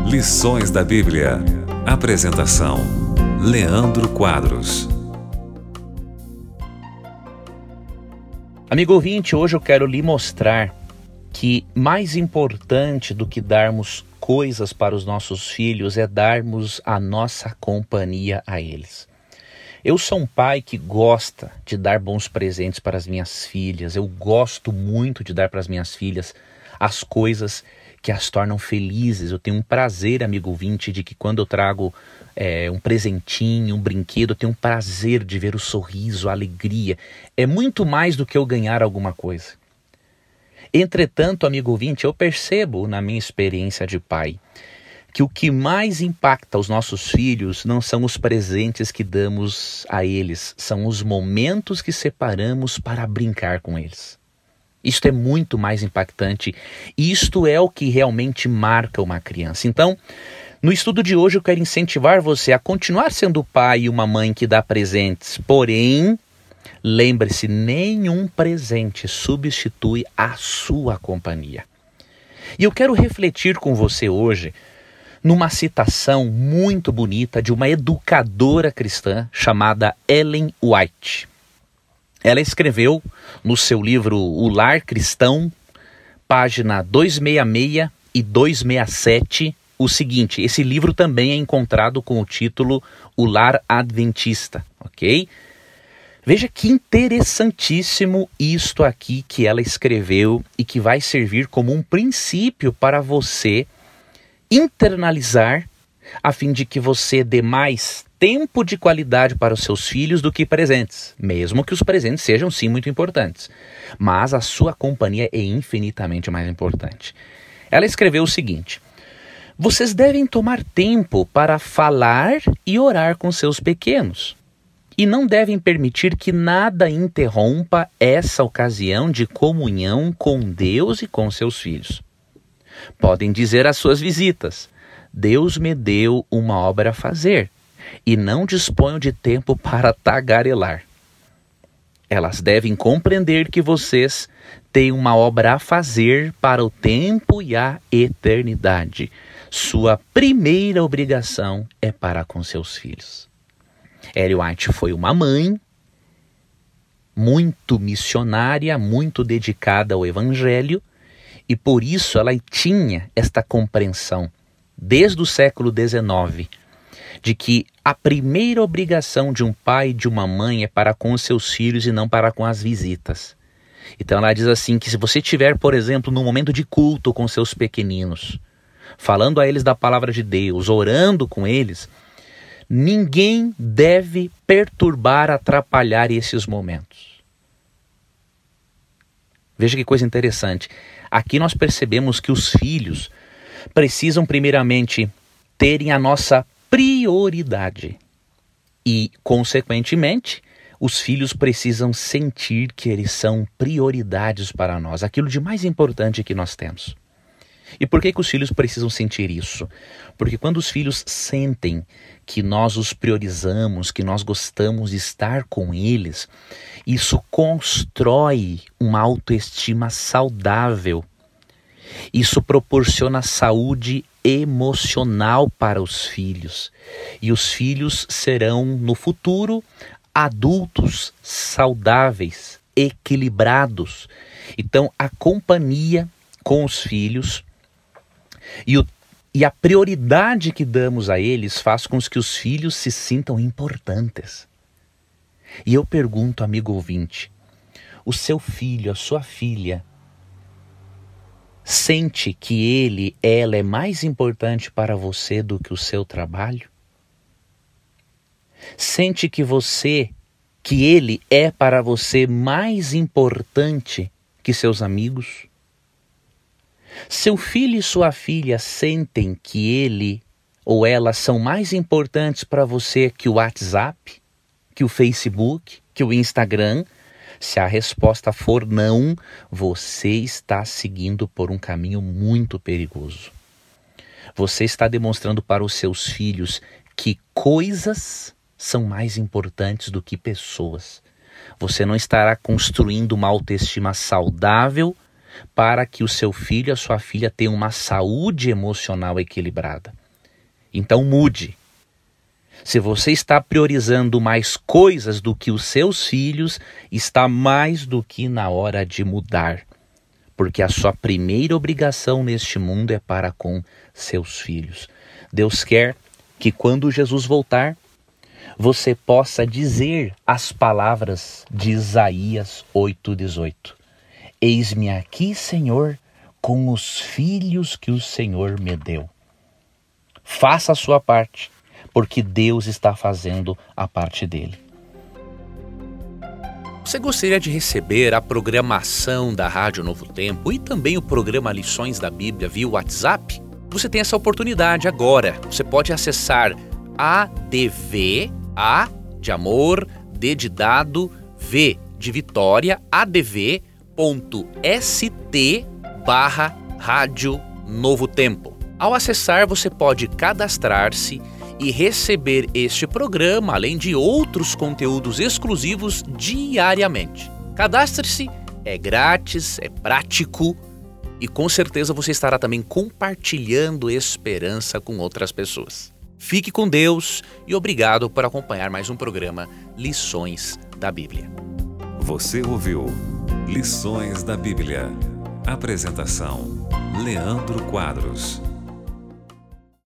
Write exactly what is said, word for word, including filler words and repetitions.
Lições da Bíblia. Apresentação: Leandro Quadros. Amigo ouvinte, hoje eu quero lhe mostrar que mais importante do que darmos coisas para os nossos filhos é darmos a nossa companhia a eles. Eu sou um pai que gosta de dar bons presentes para as minhas filhas. Eu gosto muito de dar para as minhas filhas as coisas que as tornam felizes. Eu tenho um prazer, amigo ouvinte, de que quando eu trago é, um presentinho, um brinquedo, eu tenho um prazer de ver o sorriso, a alegria. É muito mais do que eu ganhar alguma coisa. Entretanto, amigo ouvinte, eu percebo na minha experiência de pai que o que mais impacta os nossos filhos não são os presentes que damos a eles, são os momentos que separamos para brincar com eles. Isto é muito mais impactante, isto é o que realmente marca uma criança. Então, no estudo de hoje eu quero incentivar você a continuar sendo o pai e uma mãe que dá presentes, porém, lembre-se, nenhum presente substitui a sua companhia. E eu quero refletir com você hoje numa citação muito bonita de uma educadora cristã chamada Ellen White. Ela escreveu no seu livro O Lar Cristão, página duzentos e sessenta e seis e duzentos e sessenta e sete, o seguinte: esse livro também é encontrado com o título O Lar Adventista, ok? Veja que interessantíssimo isto aqui que ela escreveu e que vai servir como um princípio para você internalizar, a fim de que você dê mais tempo de qualidade para os seus filhos do que presentes, mesmo que os presentes sejam sim muito importantes, mas a sua companhia é infinitamente mais importante. Ela escreveu o seguinte: vocês devem tomar tempo para falar e orar com seus pequenos, e não devem permitir que nada interrompa essa ocasião de comunhão com Deus e com seus filhos. Podem dizer às suas visitas: Deus me deu uma obra a fazer e não disponho de tempo para tagarelar. Elas devem compreender que vocês têm uma obra a fazer para o tempo e a eternidade. Sua primeira obrigação é para com seus filhos. Ellen White foi uma mãe muito missionária, muito dedicada ao evangelho, e por isso ela tinha esta compreensão, desde o século dezenove, de que a primeira obrigação de um pai e de uma mãe é para com os seus filhos e não para com as visitas. Então ela diz assim, que se você estiver, por exemplo, num momento de culto com seus pequeninos, falando a eles da palavra de Deus, orando com eles, ninguém deve perturbar, atrapalhar esses momentos. Veja que coisa interessante. Aqui nós percebemos que os filhos precisam primeiramente terem a nossa prioridade e, consequentemente, os filhos precisam sentir que eles são prioridades para nós, aquilo de mais importante que nós temos. E por que que os filhos precisam sentir isso? Porque quando os filhos sentem que nós os priorizamos, que nós gostamos de estar com eles, isso constrói uma autoestima saudável. Isso proporciona saúde emocional para os filhos. E os filhos serão, no futuro, adultos saudáveis, equilibrados. Então, a companhia com os filhos e, o, e a prioridade que damos a eles faz com que os filhos se sintam importantes. E eu pergunto, amigo ouvinte, o seu filho, a sua filha, sente que ele, ela é mais importante para você do que o seu trabalho? Sente que você, que ele é para você mais importante que seus amigos? Seu filho e sua filha sentem que ele ou ela são mais importantes para você que o WhatsApp, que o Facebook, que o Instagram? Se a resposta for não, você está seguindo por um caminho muito perigoso. Você está demonstrando para os seus filhos que coisas são mais importantes do que pessoas. Você não estará construindo uma autoestima saudável para que o seu filho e a sua filha tenham uma saúde emocional equilibrada. Então mude. Se você está priorizando mais coisas do que os seus filhos, está mais do que na hora de mudar. Porque a sua primeira obrigação neste mundo é para com seus filhos. Deus quer que quando Jesus voltar, você possa dizer as palavras de Isaías oito, dezoito. Eis-me aqui, Senhor, com os filhos que o Senhor me deu. Faça a sua parte, porque Deus está fazendo a parte dele. Você gostaria de receber a programação da Rádio Novo Tempo e também o programa Lições da Bíblia via WhatsApp? Você tem essa oportunidade agora. Você pode acessar A D V, A de amor, D de dado, V de Vitória, adv.st barra Rádio Novo Tempo. Ao acessar, você pode cadastrar-se e receber este programa, além de outros conteúdos exclusivos diariamente. Cadastre-se, é grátis, é prático e com certeza você estará também compartilhando esperança com outras pessoas. Fique com Deus e obrigado por acompanhar mais um programa Lições da Bíblia. Você ouviu Lições da Bíblia. Apresentação: Leandro Quadros.